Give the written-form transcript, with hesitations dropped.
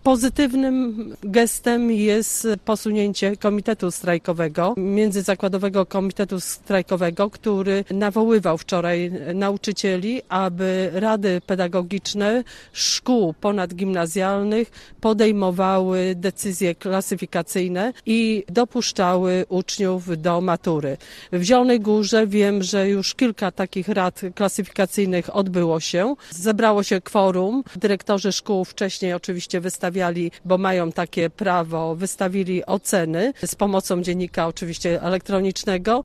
Pozytywnym gestem jest posunięcie Komitetu Strajkowego, Międzyzakładowego Komitetu Strajkowego, który nawoływał wczoraj nauczycieli, aby rady pedagogiczne szkół ponadgimnazjalnych podejmowały decyzje klasyfikacyjne i dopuszczały uczniów do matury. W Zielonej Górze wiem, że już kilka takich rad klasyfikacyjnych odbyło się. Zebrało się kworum. Dyrektorzy szkół wcześniej oczywiście wystawiali, bo mają takie prawo, wystawili oceny z pomocą dziennika oczywiście elektronicznego.